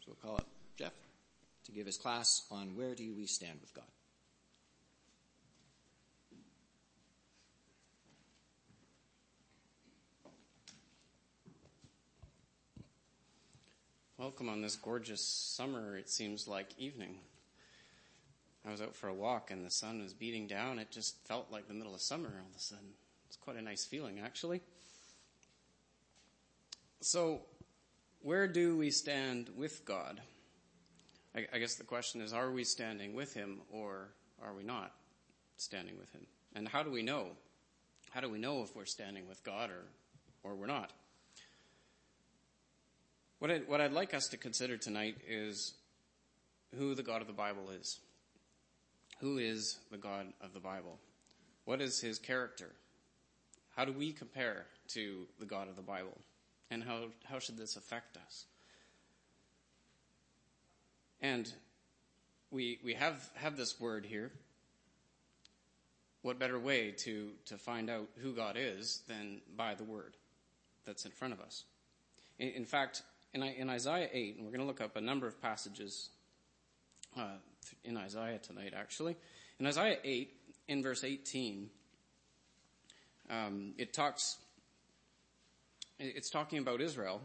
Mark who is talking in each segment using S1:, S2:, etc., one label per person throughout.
S1: So we'll call up Jeff to give his class on where do we stand with God.
S2: Welcome on this gorgeous summer, it seems like, evening. I was out for a walk and the sun was beating down. It just felt like the middle of summer all of a sudden. It's quite a nice feeling, actually. So, where do we stand with God? I guess the question is, are we standing with him or are we not standing with him? And how do we know? How do we know if we're standing with God or we're not? What I'd like us to consider tonight is who the God of the Bible is. Who is the God of the Bible? What is his character? How do we compare to the God of the Bible? And how should this affect us? And we have this word here. What better way to find out who God is than by the word that's in front of us? In fact, in Isaiah 8, and we're going to look up a number of passages in Isaiah tonight, actually. In Isaiah 8, in verse 18, it's talking about Israel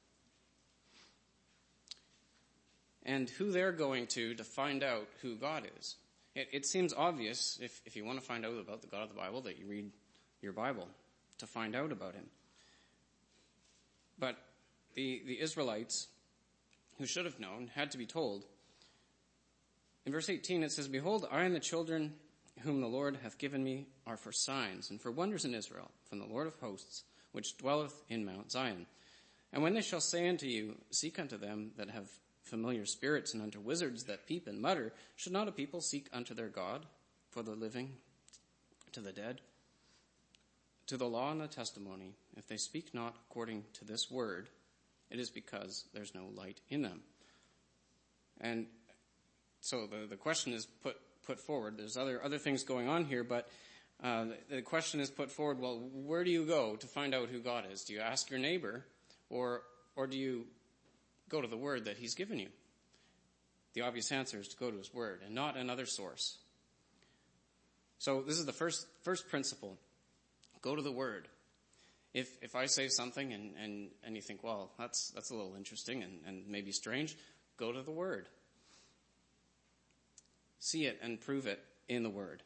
S2: and who they're going to find out who God is. It seems obvious, if you want to find out about the God of the Bible, that you read your Bible to find out about him. But the Israelites, who should have known, had to be told. In verse 18 it says, "Behold, I and the children whom the Lord hath given me are for signs and for wonders in Israel, from the Lord of hosts, which dwelleth in Mount Zion. And when they shall say unto you, Seek unto them that have familiar spirits, and unto wizards that peep and mutter, should not a people seek unto their God, for the living, to the dead, to the law and the testimony? If they speak not according to this word, it is because there's no light in them." And so the question is put forward. There's other things going on here, but the question is put forward, well, where do you go to find out who God is? Do you ask your neighbor, or do you go to the word that he's given you? The obvious answer is to go to his word and not another source. So this is the first principle. Go to the word. If I say something and you think, well, that's a little interesting and maybe strange, go to the word. See it and prove it in the word.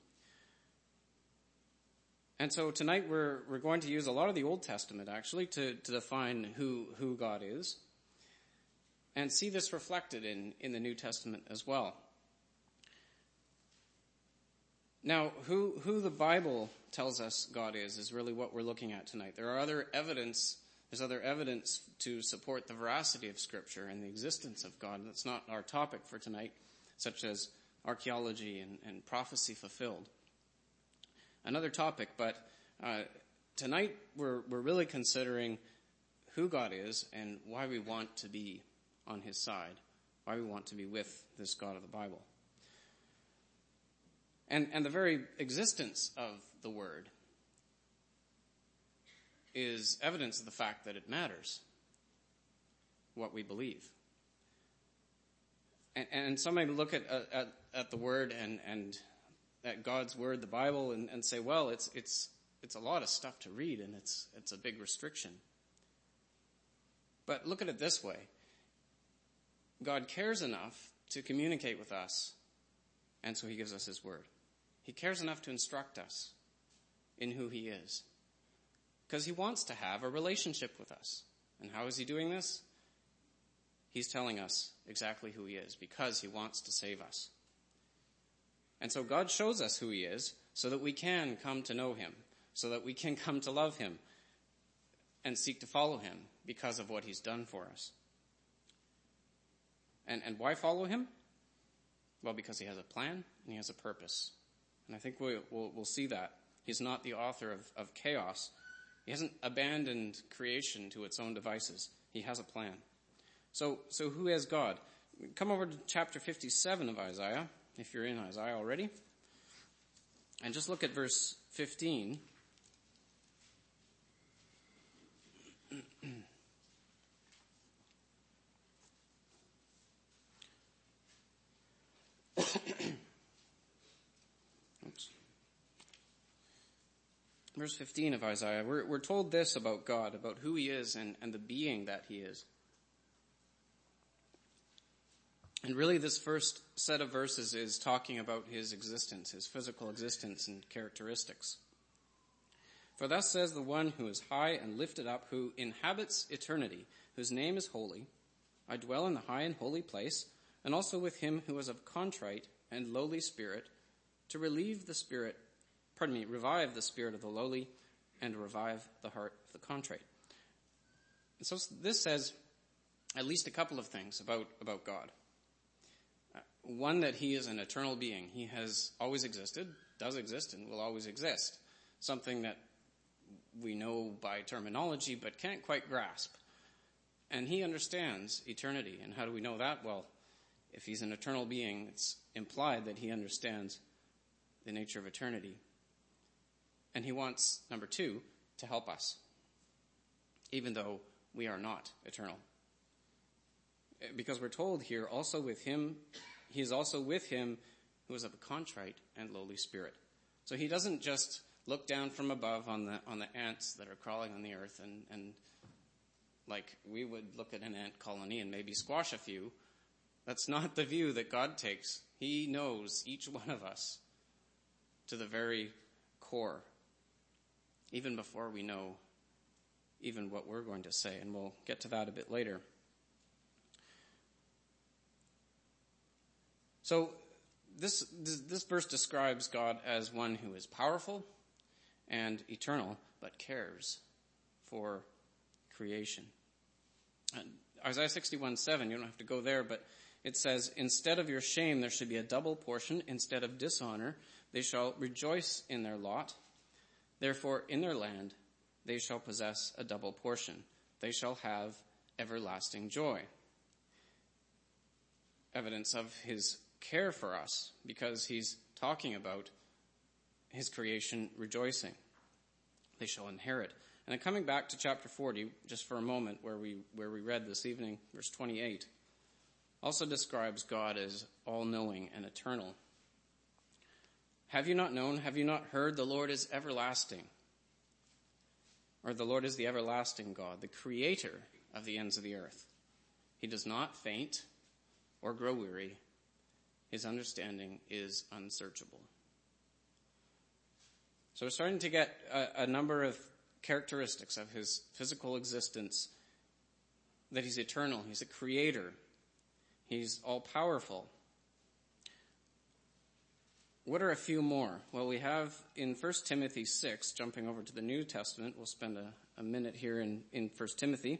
S2: And so tonight we're going to use a lot of the Old Testament, actually, to define who God is, and see this reflected in the New Testament as well. Now, who the Bible tells us God is really what we're looking at tonight. There's other evidence to support the veracity of Scripture and the existence of God. That's not our topic for tonight, such as archaeology and prophecy fulfilled. Another topic, but tonight we're really considering who God is and why we want to be on his side, why we want to be with this God of the Bible. And the very existence of the word is evidence of the fact that it matters what we believe. And some may look at the word and at God's word, the Bible, and say, well, it's a lot of stuff to read and it's a big restriction. But look at it this way. God cares enough to communicate with us, and so he gives us his word. He cares enough to instruct us in who he is, because he wants to have a relationship with us. And how is he doing this? He's telling us exactly who he is, because he wants to save us. And so God shows us who he is so that we can come to know him, so that we can come to love him and seek to follow him because of what he's done for us. And why follow him? Well, because he has a plan and he has a purpose. And I think we'll see that. He's not the author of chaos. He hasn't abandoned creation to its own devices. He has a plan. So who is God? Come over to chapter 57 of Isaiah, if you're in Isaiah already. And just look at verse 15. Oops. Verse 15 of Isaiah, we're told this about God, about who he is and the being that he is. And really this first set of verses is talking about his existence, his physical existence and characteristics. For thus says the one who is high and lifted up, who inhabits eternity, whose name is holy. I dwell in the high and holy place, and also with him who is of contrite and lowly spirit, to revive the spirit of the lowly, and revive the heart of the contrite. And so this says at least a couple of things about God. One, that he is an eternal being. He has always existed, does exist, and will always exist. Something that we know by terminology but can't quite grasp. And he understands eternity. And how do we know that? Well, if he's an eternal being, it's implied that he understands the nature of eternity. And he wants, number two, to help us, even though we are not eternal. Because we're told here, also with him, he is also with him who is of a contrite and lowly spirit. So he doesn't just look down from above on the ants that are crawling on the earth and like we would look at an ant colony and maybe squash a few. That's not the view that God takes. He knows each one of us to the very core, even before we know even what we're going to say, and we'll get to that a bit later. So this verse describes God as one who is powerful and eternal, but cares for creation. Isaiah 61:7, you don't have to go there, but it says, instead of your shame, there should be a double portion. Instead of dishonor, they shall rejoice in their lot. Therefore, in their land, they shall possess a double portion. They shall have everlasting joy. Evidence of his care for us, because he's talking about his creation rejoicing. They shall inherit. And then coming back to chapter 40, just for a moment, where we read this evening, verse 28, also describes God as all-knowing and eternal. Have you not known, have you not heard, the Lord is everlasting? Or the Lord is the everlasting God, the creator of the ends of the earth. He does not faint or grow weary. His understanding is unsearchable. So we're starting to get a number of characteristics of his physical existence, that he's eternal, he's a creator, he's all-powerful. What are a few more? Well, we have in 1 Timothy 6, jumping over to the New Testament, we'll spend a minute here in 1 Timothy,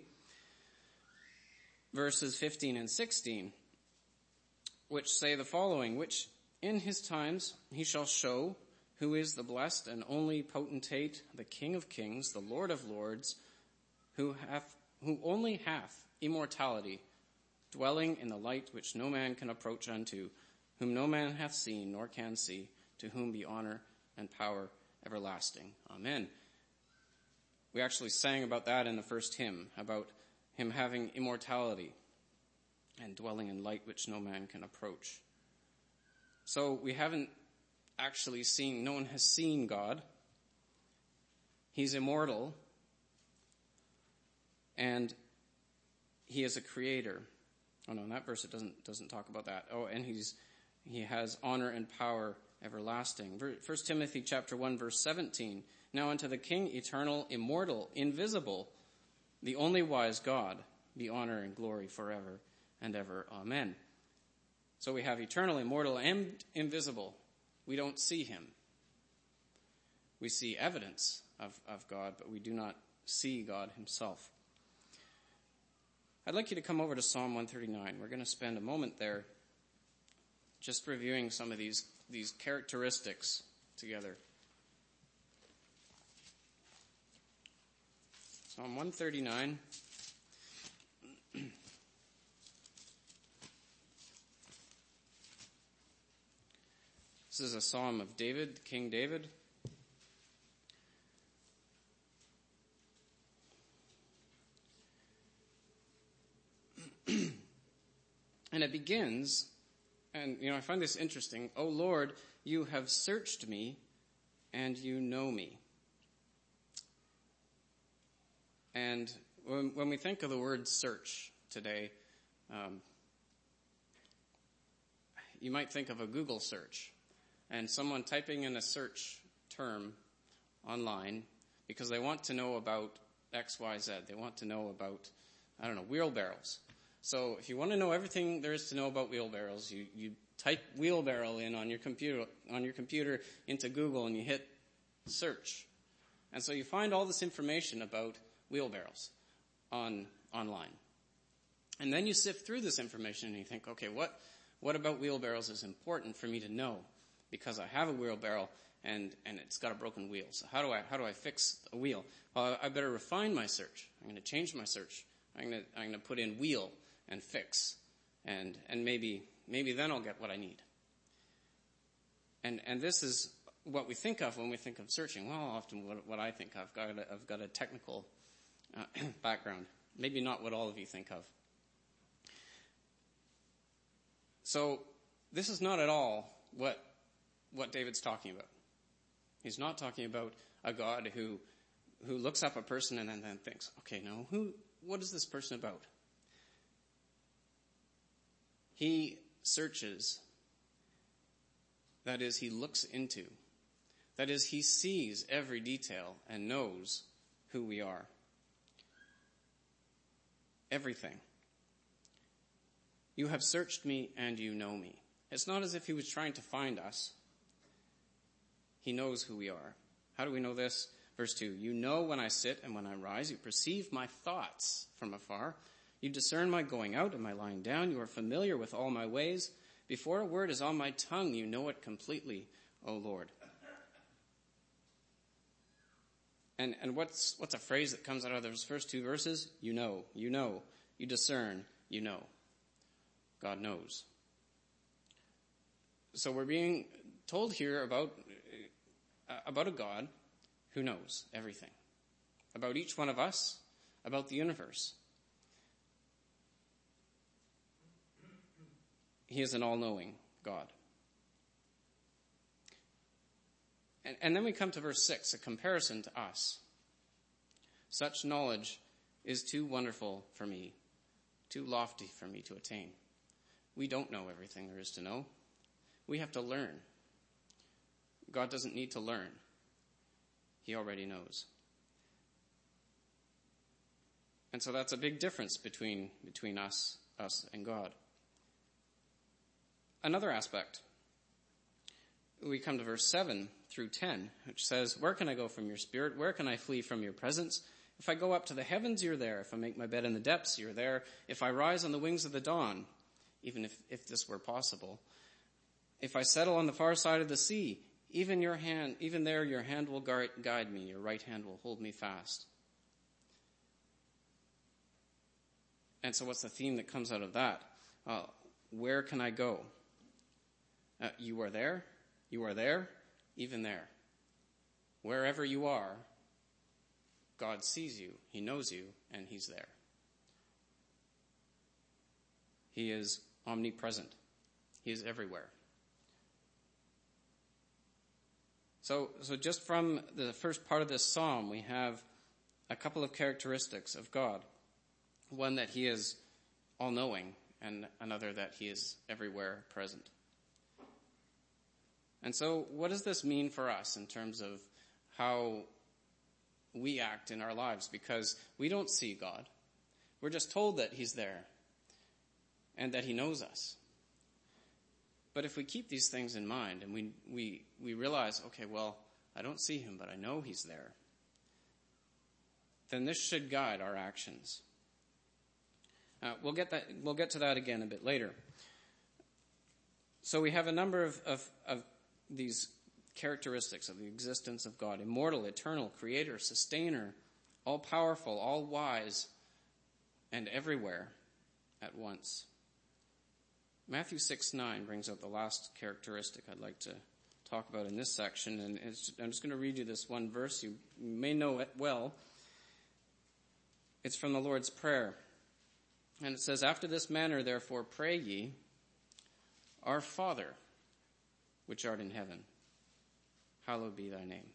S2: verses 15 and 16, which say the following, which in his times he shall show who is the blessed and only potentate, the King of kings, the Lord of lords, who only hath immortality, dwelling in the light which no man can approach unto, whom no man hath seen nor can see, to whom be honor and power everlasting. Amen. We actually sang about that in the first hymn, about him having immortality and dwelling in light which no man can approach. So we haven't actually seen, no one has seen God. He's immortal, and he is a creator. Oh no, in that verse it doesn't talk about that. Oh, and he has honor and power everlasting. 1 Timothy chapter 1 verse 17. Now unto the King, eternal, immortal, invisible, the only wise God, be honor and glory forever and ever. Amen. So we have eternal, immortal, and invisible. We don't see him. We see evidence of God, but we do not see God himself. I'd like you to come over to Psalm 139. We're going to spend a moment there just reviewing some of these characteristics together. Psalm 139. This is a psalm of David, King David. And it begins And, I find this interesting. "O Lord, you have searched me, and you know me." And when we think of the word search today, you might think of a Google search and someone typing in a search term online because they want to know about X, Y, Z. They want to know about, wheelbarrows. So if you want to know everything there is to know about wheelbarrows, you type wheelbarrow in on your computer into Google and you hit search. And so you find all this information about wheelbarrows online. And then you sift through this information and you think, okay, what about wheelbarrows is important for me to know? Because I have a wheelbarrow and it's got a broken wheel. So how do I fix a wheel? Well, I better refine my search. I'm going to change my search. I'm going to put in wheel and fix, and maybe then I'll get what I need. And this is what we think of when we think of searching. Well, often what I think of, I've got a technical background. Maybe not what all of you think of. So this is not at all what David's talking about. He's not talking about a God who looks up a person and then thinks, okay, now what is this person about? He searches. That is, he looks into. That is, he sees every detail and knows who we are. Everything. "You have searched me and you know me." It's not as if he was trying to find us. He knows who we are. How do we know this? Verse 2, "You know when I sit and when I rise. You perceive my thoughts from afar. You discern my going out and my lying down. You are familiar with all my ways. Before a word is on my tongue, you know it completely, O Lord." And what's a phrase that comes out of those first two verses? You know. You discern, you know. God knows. So we're being told here about a God who knows everything. About each one of us, about the universe. He is an all-knowing God. And then we come to verse 6, a comparison to us. "Such knowledge is too wonderful for me, too lofty for me to attain." We don't know everything there is to know. We have to learn. God doesn't need to learn. He already knows. And so that's a big difference between us and God. Another aspect. We come to verse 7 through 10, which says, "Where can I go from your spirit? Where can I flee from your presence? If I go up to the heavens, you're there. If I make my bed in the depths, you're there. If I rise on the wings of the dawn," even if this were possible. "If I settle on the far side of the sea, even there your hand will guide me. Your right hand will hold me fast." And so what's the theme that comes out of that? Where can I go? You are there. You are there. Even there. Wherever you are, God sees you. He knows you, and he's there. He is omnipresent. He is everywhere. So just from the first part of this psalm, we have a couple of characteristics of God. One, that he is all-knowing, and another, that he is everywhere present. And so what does this mean for us in terms of how we act in our lives? Because we don't see God. We're just told that he's there and that he knows us. But if we keep these things in mind and we realize, okay, well, I don't see him, but I know he's there, then this should guide our actions. We'll get to that again a bit later. So we have a number of these characteristics of the existence of God: immortal, eternal, creator, sustainer, all-powerful, all-wise, and everywhere at once. Matthew 6:9 brings out the last characteristic I'd like to talk about in this section, and I'm just going to read you this one verse. You may know it well. It's from the Lord's Prayer, and it says, "After this manner, therefore, pray ye, Our Father, which art in heaven, hallowed be thy name.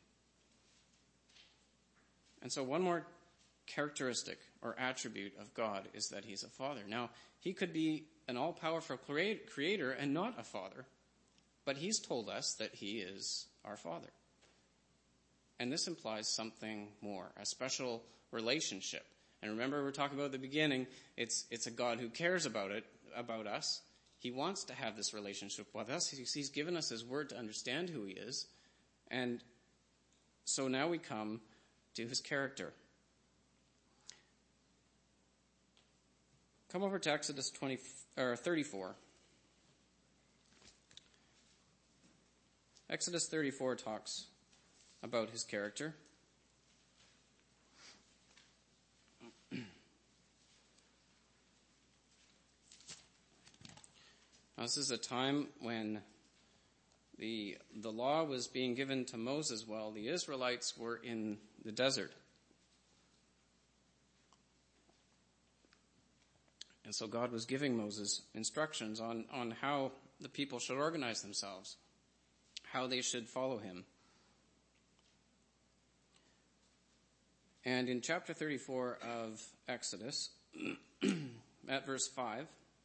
S2: And so one more characteristic or attribute of God is that he's a father. Now, he could be an all-powerful creator and not a father, but he's told us that he is our Father. And this implies something more, a special relationship. And remember, we're talking about at the beginning, it's a God who cares about us. He wants to have this relationship with us. He's given us his word to understand who he is. And so now we come to his character. Come over to Exodus 34. Exodus 34 talks about his character. Now, this is a time when the law was being given to Moses while the Israelites were in the desert. And so God was giving Moses instructions on how the people should organize themselves, how they should follow him. And in chapter 34 of Exodus, at verse 5,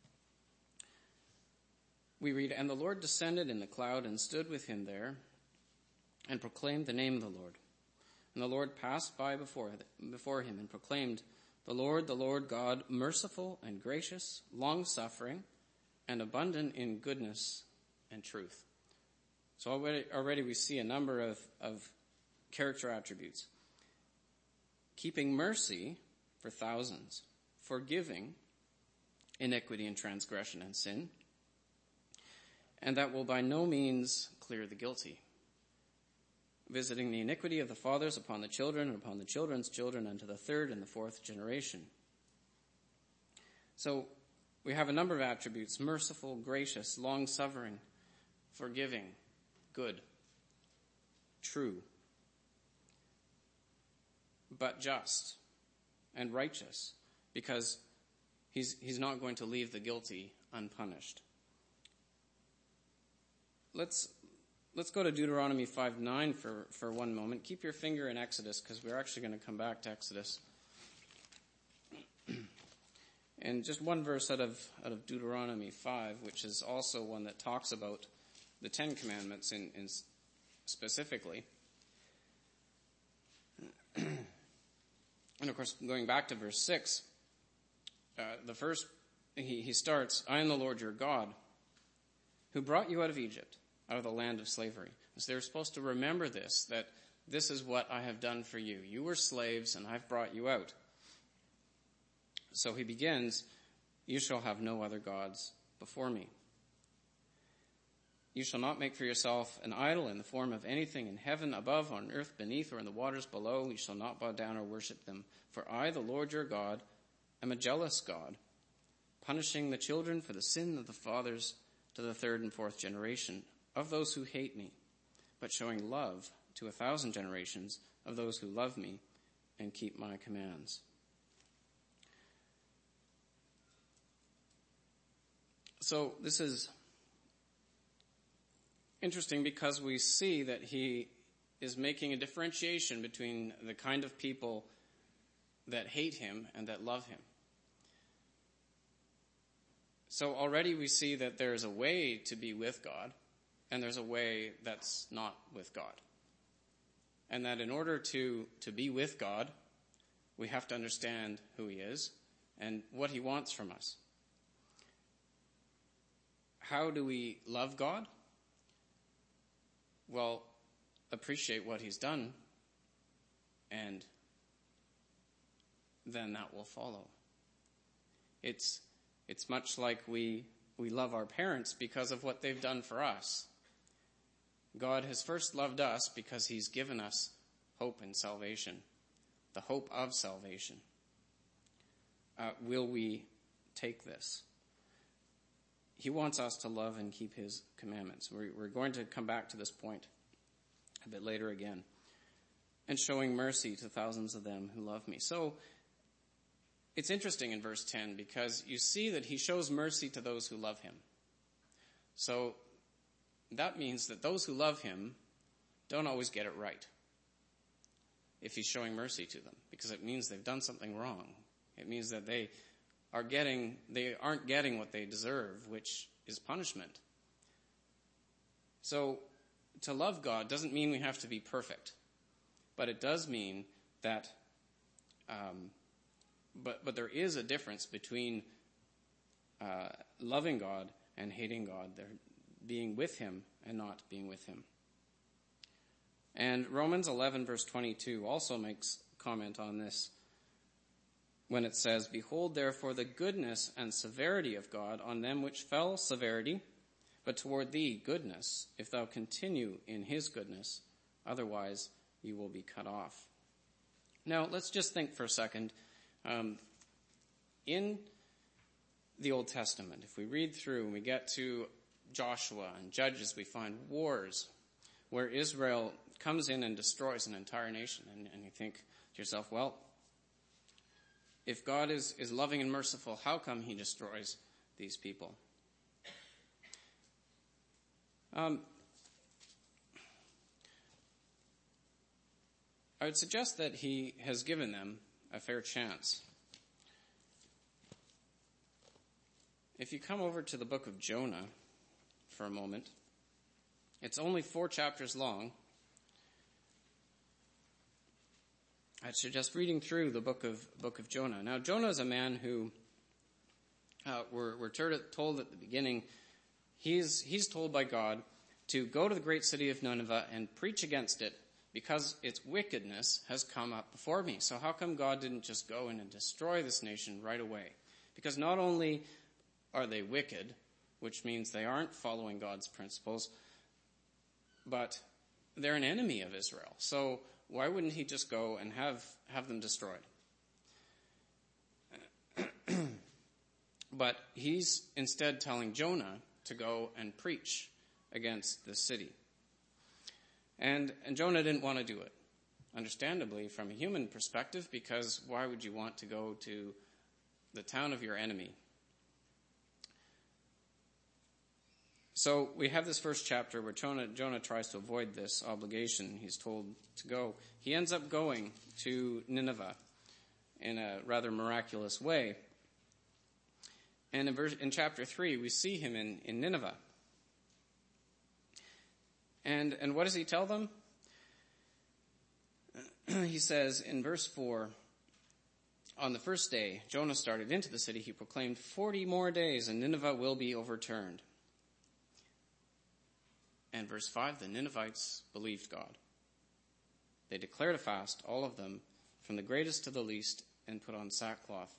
S2: we read, "And the Lord descended in the cloud and stood with him there and proclaimed the name of the Lord. And the Lord passed by before him and proclaimed, the Lord God, merciful and gracious, long-suffering, and abundant in goodness and truth." So already we see a number of character attributes. Keeping mercy for thousands, forgiving iniquity and transgression and sin, and that will by no means clear the guilty, visiting the iniquity of the fathers upon the children and upon the children's children unto the third and the fourth generation. So we have a number of attributes: merciful, gracious, long-suffering, forgiving, good, true, but just and righteous, because he's not going to leave the guilty unpunished. Let's go to Deuteronomy 5:9 for one moment. Keep your finger in Exodus, because we're actually going to come back to Exodus. And just one verse out of Deuteronomy 5, which is also one that talks about the Ten Commandments in specifically. And of course, going back to verse 6, the first, he starts, "I am the Lord your God, who brought you out of Egypt, out of the land of slavery." So they're supposed to remember this, that this is what I have done for you. You were slaves, and I've brought you out. So he begins, "You shall have no other gods before me. You shall not make for yourself an idol in the form of anything in heaven above, on earth beneath, or in the waters below. You shall not bow down or worship them. For I, the Lord your God, am a jealous God, punishing the children for the sin of the fathers to the third and fourth generation of those who hate me, but showing love to 1,000 generations of those who love me and keep my commands." So this is interesting because we see that he is making a differentiation between the kind of people that hate him and that love him. So already we see that there's a way to be with God, and there's a way that's not with God. And that in order to be with God, we have to understand who he is and what he wants from us. How do we love God? Well, appreciate what he's done, and then that will follow. It's much like we love our parents because of what they've done for us. God has first loved us because he's given us hope and salvation, the hope of salvation. Will we take this? He wants us to love and keep his commandments. We're going to come back to this point a bit later again. And showing mercy to thousands of them who love me. So it's interesting in verse 10 because you see that he shows mercy to those who love him. So that means that those who love him don't always get it right if he's showing mercy to them, because it means they've done something wrong. It means that they aren't getting what they deserve, which is punishment. So to love God doesn't mean we have to be perfect, but it does mean that but there is a difference between loving God and hating God. They're being with him and not being with him. And Romans 11 verse 22 also makes comment on this when it says, "Behold therefore the goodness and severity of God on them which fell severity, but toward thee goodness, if thou continue in his goodness, otherwise you will be cut off." Now let's just think for a second. In the Old Testament, if we read through and we get to Joshua and Judges, we find wars where Israel comes in and destroys an entire nation. And you think to yourself, well, if God is loving and merciful, how come he destroys these people? I would suggest that he has given them a fair chance. If you come over to the book of Jonah for a moment, it's only 4 chapters long. I'd suggest reading through the book of Jonah. Now, Jonah is a man who we're told at the beginning, he's told by God to go to the great city of Nineveh and preach against it because its wickedness has come up before me. So how come God didn't just go in and destroy this nation right away? Because not only are they wicked, which means they aren't following God's principles, but they're an enemy of Israel. So why wouldn't he just go and have them destroyed? But he's instead telling Jonah to go and preach against the city. And Jonah didn't want to do it, understandably, from a human perspective, because why would you want to go to the town of your enemy? So we have this first chapter where Jonah tries to avoid this obligation. He's told to go. He ends up going to Nineveh in a rather miraculous way. And in chapter 3, we see him in Nineveh. And what does he tell them? He says in verse 4, "On the first day Jonah started into the city, he proclaimed 40 more days and Nineveh will be overturned." And verse 5, the Ninevites believed God. They declared a fast, all of them, from the greatest to the least, and put on sackcloth.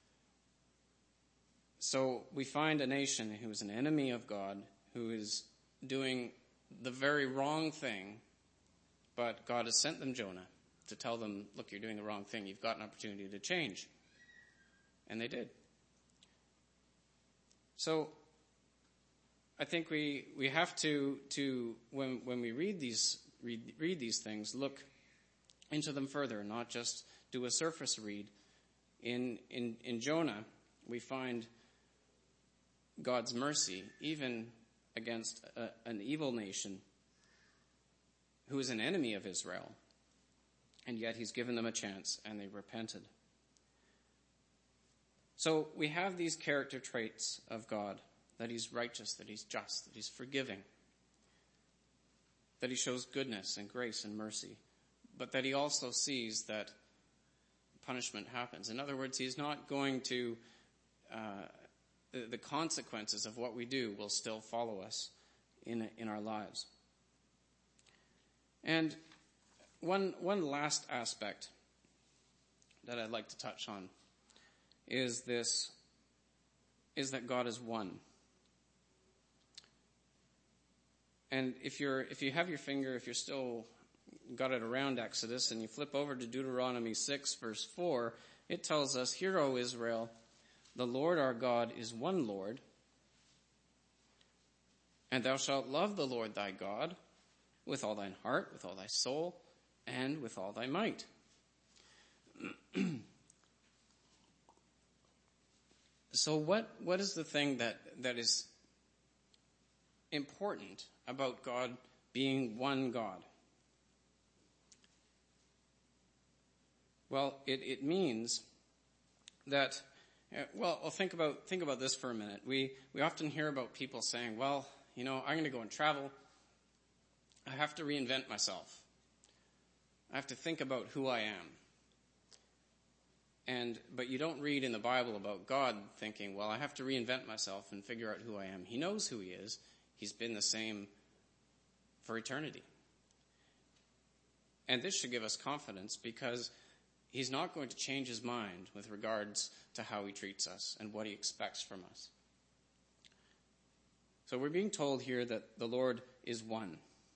S2: So we find a nation who is an enemy of God, who is doing the very wrong thing, but God has sent them Jonah to tell them, look, you're doing the wrong thing. You've got an opportunity to change. And they did. So I think we have to when we read these things, look into them further, not just do a surface read. In Jonah, we find God's mercy even against an evil nation who is an enemy of Israel, and yet he's given them a chance and they repented. So we have these character traits of God, that he's righteous, that he's just, that he's forgiving, that he shows goodness and grace and mercy, but that he also sees that punishment happens. In other words, he's not going to, the consequences of what we do will still follow us in our lives. And one last aspect that I'd like to touch on is that God is one. And if you have your finger, if you're still got it around Exodus, and you flip over to Deuteronomy 6 verse 4, it tells us, "Hear, O Israel, the Lord our God is one Lord, and thou shalt love the Lord thy God with all thine heart, with all thy soul, and with all thy might." So what is the thing that is important about God being one God? Well, it means that, think about this for a minute. We often hear about people saying, well, I'm going to go and travel. I have to reinvent myself. I have to think about who I am. But you don't read in the Bible about God thinking, well, I have to reinvent myself and figure out who I am. He knows who he is. He's been the same for eternity. And this should give us confidence because he's not going to change his mind with regards to how he treats us and what he expects from us. So we're being told here that the Lord is one.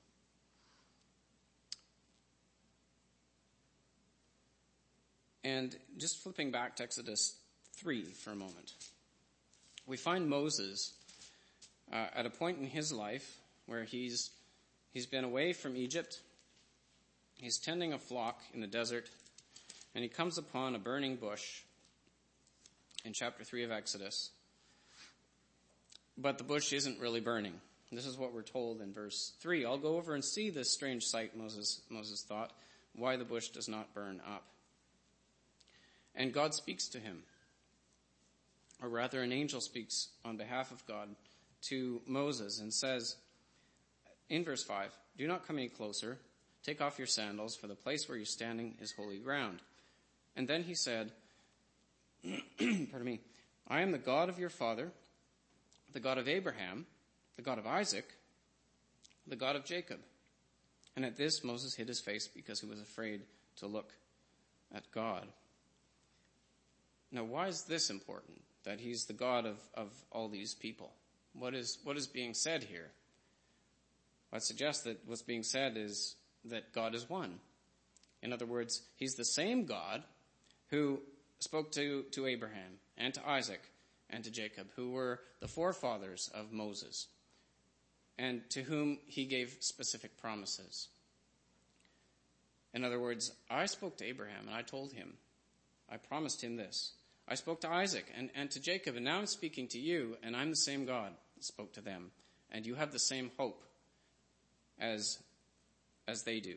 S2: And just flipping back to Exodus 3 for a moment, we find Moses at a point in his life where he's been away from Egypt. He's tending a flock in the desert, and he comes upon a burning bush in chapter 3 of Exodus. But the bush isn't really burning. This is what we're told in verse 3. I'll go over and see this strange sight, Moses thought, why the bush does not burn up. And God speaks to him. Or rather, an angel speaks on behalf of God to Moses and says, in verse 5, do not come any closer. Take off your sandals, for the place where you're standing is holy ground. And then he said, pardon me, I am the God of your father, the God of Abraham, the God of Isaac, the God of Jacob. And at this, Moses hid his face because he was afraid to look at God. Now, why is this important, that he's the God of all these people? What is being said here? I'd suggest that what's being said is that God is one. In other words, he's the same God who spoke to Abraham and to Isaac and to Jacob, who were the forefathers of Moses, and to whom he gave specific promises. In other words, I spoke to Abraham and I told him, I promised him this. I spoke to Isaac and to Jacob, and now I'm speaking to you, and I'm the same God that spoke to them, and you have the same hope as they do.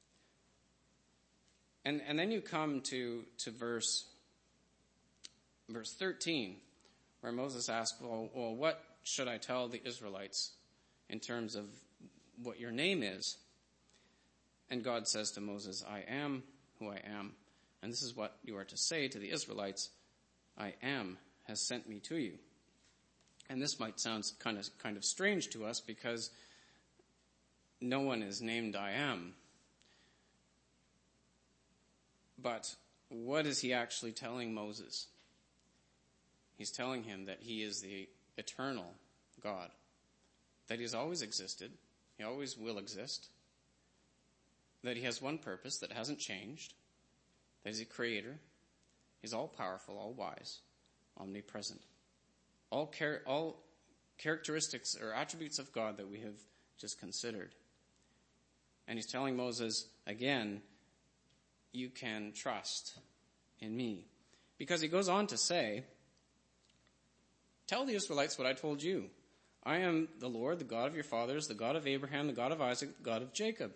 S2: And then you come to verse 13, where Moses asks, well, what should I tell the Israelites in terms of what your name is? And God says to Moses, I am who I am. And this is what you are to say to the Israelites, I am has sent me to you. And this might sound kind of strange to us because no one is named I am. But what is he actually telling Moses? He's telling him that he is the eternal God, that he has always existed, he always will exist, that he has one purpose that hasn't changed, that he's a creator, he's all-powerful, all-wise, omnipresent. All characteristics or attributes of God that we have just considered. And he's telling Moses, again, you can trust in me. Because he goes on to say, tell the Israelites what I told you. I am the Lord, the God of your fathers, the God of Abraham, the God of Isaac, the God of Jacob.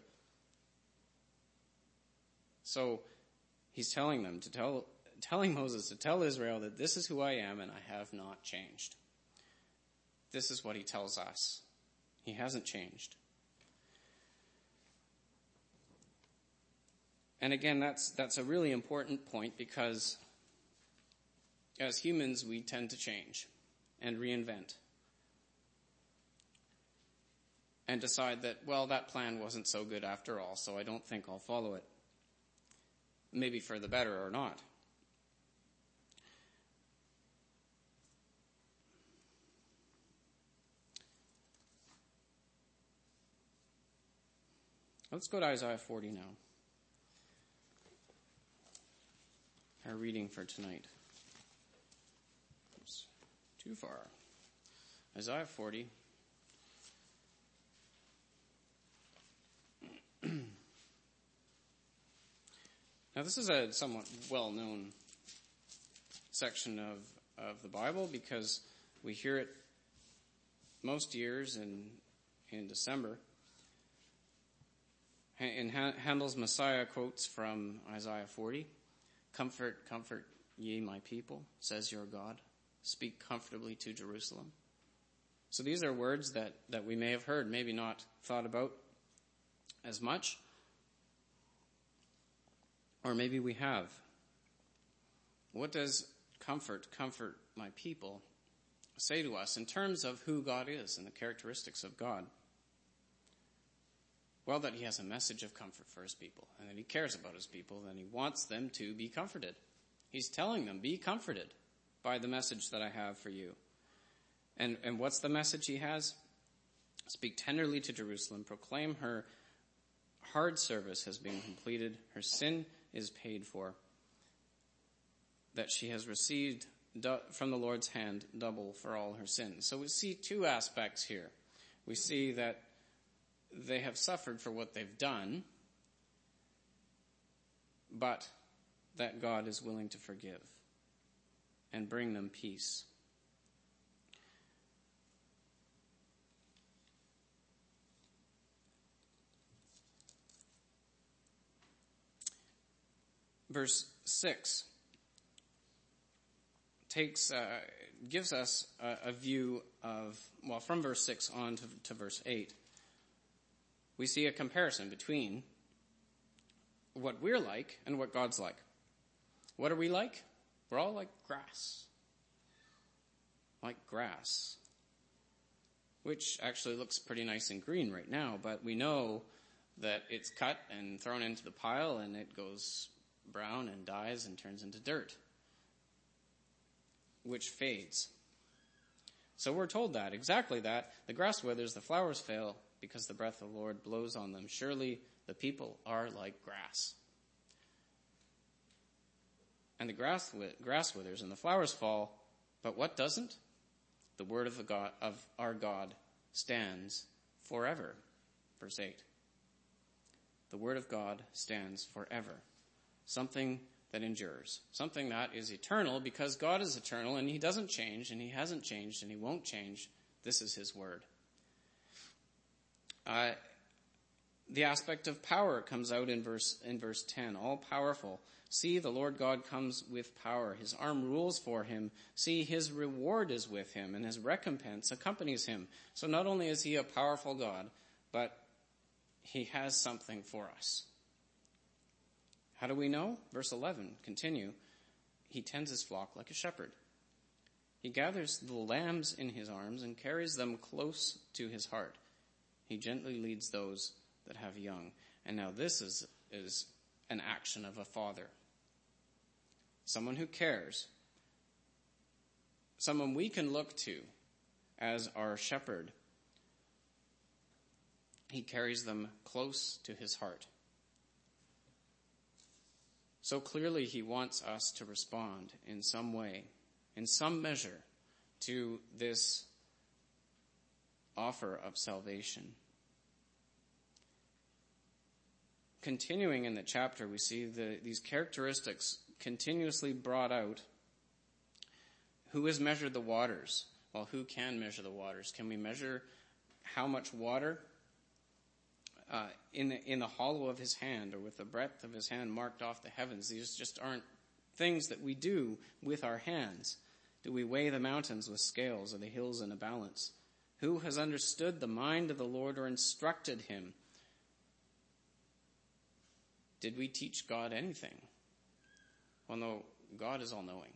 S2: So he's telling Moses to tell Israel that this is who I am and I have not changed. This is what he tells us. He hasn't changed. And again, that's a really important point because as humans, we tend to change and reinvent and decide that, well, that plan wasn't so good after all, so I don't think I'll follow it. Maybe for the better or not. Let's go to Isaiah 40 now. Our reading for tonight. Oops, too far. Isaiah 40. Now this is a somewhat well-known section of the Bible because we hear it most years in December. In Handel's Messiah quotes from Isaiah 40, "Comfort, comfort ye my people, says your God. Speak comfortably to Jerusalem." So these are words that we may have heard, maybe not thought about as much, or maybe we have. What does comfort my people say to us in terms of who God is and the characteristics of God? Well, that he has a message of comfort for his people, and that he cares about his people, and he wants them to be comforted. He's telling them, be comforted by the message that I have for you. And what's the message he has? Speak tenderly to Jerusalem, proclaim her hard service has been completed, her sin is paid for, that she has received from the Lord's hand double for all her sins. So we see two aspects here. We see that they have suffered for what they've done, but that God is willing to forgive and bring them peace. Verse 6 gives us a view of, well, from verse 6 on to verse 8, we see a comparison between what we're like and what God's like. What are we like? We're all like grass. Like grass. Which actually looks pretty nice and green right now, but we know that it's cut and thrown into the pile and it goes brown and dies and turns into dirt, which fades. So we're told that, exactly that. The grass withers, the flowers fail, because the breath of the Lord blows on them. Surely the people are like grass. And the grass withers and the flowers fall, but what doesn't? The word of our God stands forever. Verse 8. The word of God stands forever. Something that endures. Something that is eternal, because God is eternal and he doesn't change, and he hasn't changed, and he won't change. This is his word. The aspect of power comes out in verse 10. All powerful. See, the Lord God comes with power. His arm rules for him. See, his reward is with him, and his recompense accompanies him. So not only is he a powerful God, but he has something for us. How do we know? Verse 11, continue. He tends his flock like a shepherd. He gathers the lambs in his arms and carries them close to his heart. He gently leads those that have young. And now this is an action of a father. Someone who cares. Someone we can look to as our shepherd. He carries them close to his heart. So clearly he wants us to respond in some way, in some measure, to this offer of salvation. Continuing in the chapter, we see these characteristics continuously brought out. Who has measured the waters? Well, who can measure the waters? Can we measure how much water in the hollow of his hand, or with the breadth of his hand marked off the heavens? These just aren't things that we do with our hands. Do we weigh the mountains with scales, or the hills in a balance? Who has understood the mind of the Lord, or instructed him? Did we teach God anything? Well, no, God is all-knowing.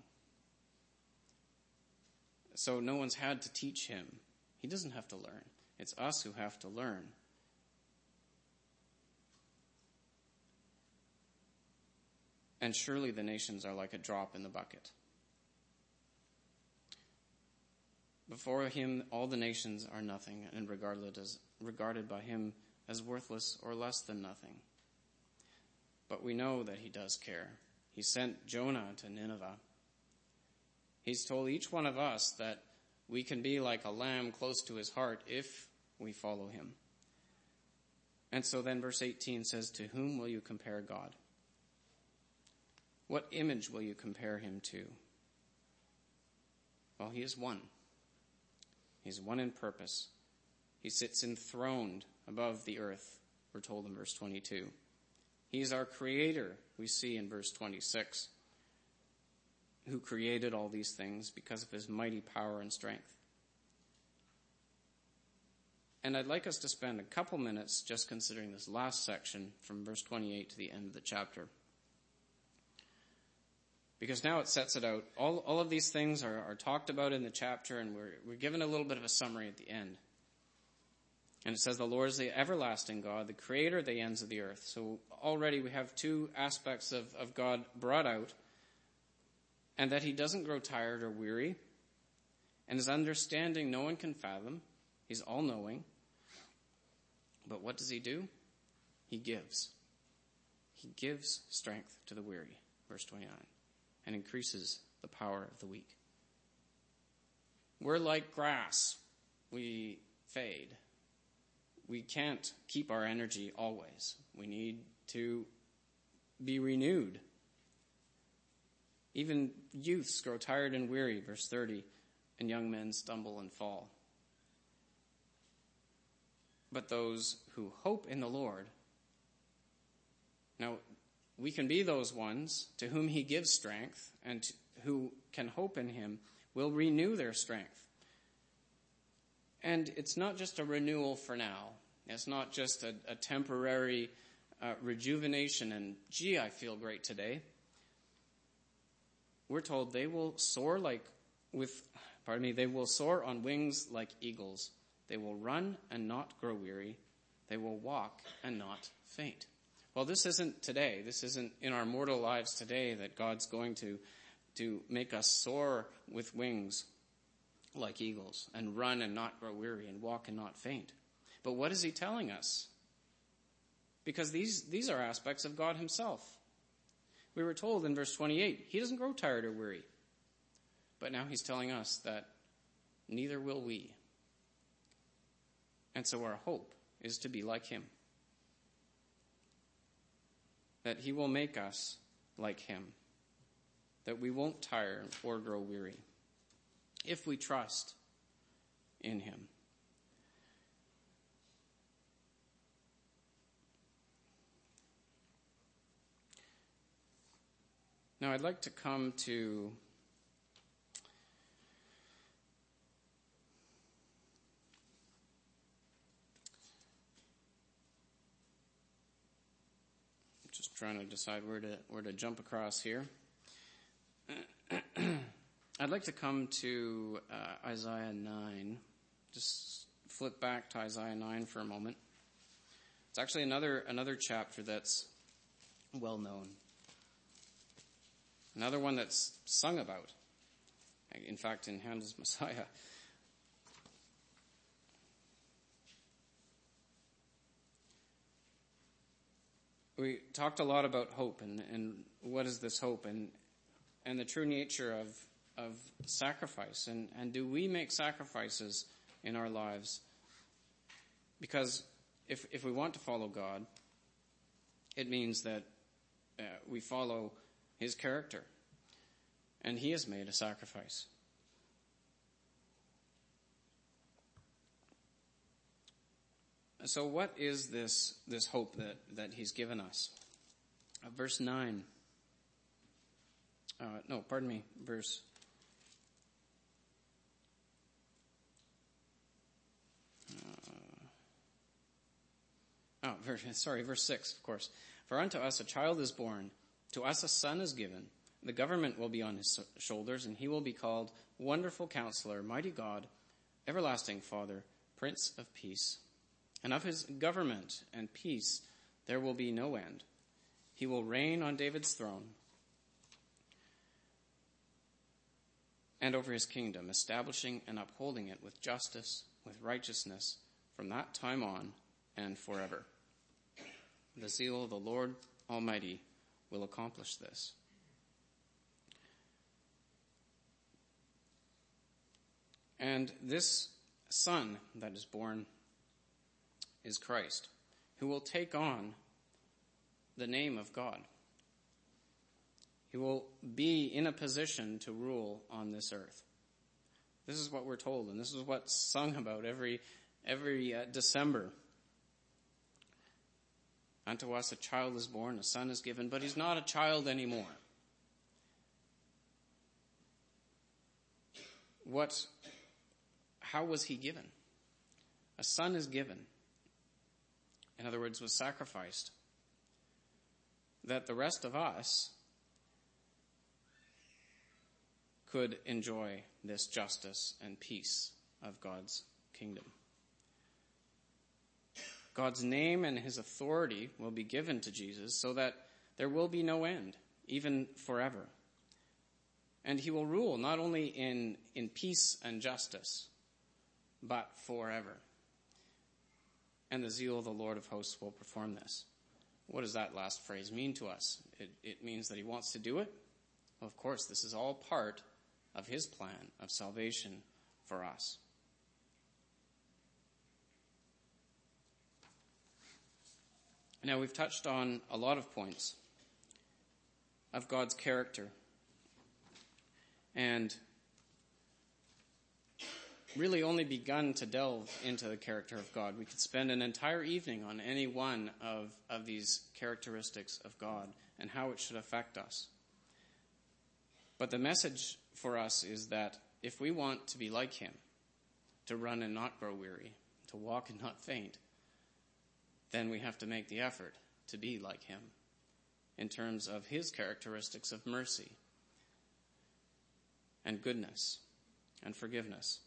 S2: So no one's had to teach him. He doesn't have to learn. It's us who have to learn. And surely the nations are like a drop in the bucket. Before him, all the nations are nothing, and regarded by him as worthless or less than nothing. But we know that he does care. He sent Jonah to Nineveh. He's told each one of us that we can be like a lamb close to his heart if we follow him. And so then verse 18 says, to whom will you compare God? What image will you compare him to? Well, he is one. He's one in purpose. He sits enthroned above the earth, we're told in verse 22. He's our creator, we see in verse 26, who created all these things because of his mighty power and strength. And I'd like us to spend a couple minutes just considering this last section from verse 28 to the end of the chapter. Because now it sets it out. All of these things are talked about in the chapter, and we're given a little bit of a summary at the end. And it says, the Lord is the everlasting God, the creator of the ends of the earth. So already we have two aspects of God brought out, and that he doesn't grow tired or weary, and his understanding no one can fathom. He's all-knowing. But what does he do? He gives. He gives strength to the weary, verse 29, and increases the power of the weak. We're like grass. We fade. We can't keep our energy always. We need to be renewed. Even youths grow tired and weary, verse 30, and young men stumble and fall. But those who hope in the Lord, now we can be those ones to whom he gives strength, and who can hope in him will renew their strength. And it's not just a renewal for now. It's not just a temporary rejuvenation and, gee, I feel great today. We're told they will soar they will soar on wings like eagles. They will run and not grow weary. They will walk and not faint. Well, this isn't today. This isn't in our mortal lives today that God's going to make us soar with wings like eagles and run and not grow weary and walk and not faint. But what is he telling us? Because these are aspects of God himself. We were told in verse 28, he doesn't grow tired or weary. But now he's telling us that neither will we. And so our hope is to be like him. That he will make us like him. That we won't tire or grow weary if we trust in him. Now I'd like to come to just trying to decide where to jump across here. I'd like to come to Isaiah 9. Just flip back to Isaiah 9 for a moment. It's actually another chapter that's well known. Another one that's sung about. In fact, in Handel's Messiah. We talked a lot about hope and what is this hope and the true nature of sacrifice. And do we make sacrifices in our lives? Because if we want to follow God, it means that we follow his character. And he has made a sacrifice. So what is this hope that he's given us? Verse 9. Verse... verse 6, of course. For unto us a child is born, to us a son is given. The government will be on his shoulders, and he will be called Wonderful Counselor, Mighty God, Everlasting Father, Prince of Peace. And of his government and peace there will be no end. He will reign on David's throne and over his kingdom, establishing and upholding it with justice, with righteousness, from that time on and forever. The zeal of the Lord Almighty will accomplish this. And this son that is born is Christ, who will take on the name of God. He will be in a position to rule on this earth. This is what we're told, and this is what's sung about every December. Unto us a child is born, a son is given, but he's not a child anymore. How was he given? A son is given. In other words, was sacrificed. That the rest of us could enjoy this justice and peace of God's kingdom. God's name and his authority will be given to Jesus so that there will be no end, even forever. And he will rule not only in peace and justice, but forever. And the zeal of the Lord of hosts will perform this. What does that last phrase mean to us? It means that he wants to do it. Well, of course, this is all part of his plan of salvation for us. Now, we've touched on a lot of points of God's character and really only begun to delve into the character of God. We could spend an entire evening on any one of these characteristics of God and how it should affect us. But the message for us is that if we want to be like him, to run and not grow weary, to walk and not faint, then we have to make the effort to be like him in terms of his characteristics of mercy and goodness and forgiveness.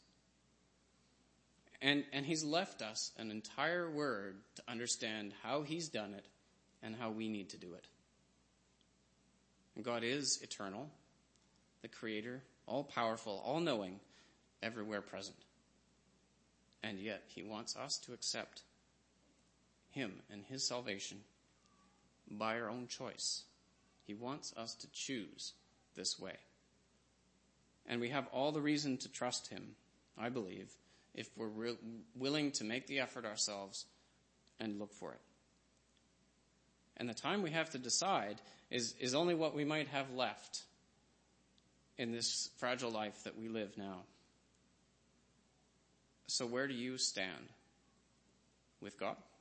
S2: And he's left us an entire word to understand how he's done it and how we need to do it. And God is eternal, the creator, all-powerful, all-knowing, everywhere present. And yet he wants us to accept him and his salvation by our own choice. He wants us to choose this way. And we have all the reason to trust him, I believe, if we're willing to make the effort ourselves and look for it. And the time we have to decide is only what we might have left in this fragile life that we live now. So where do you stand with God?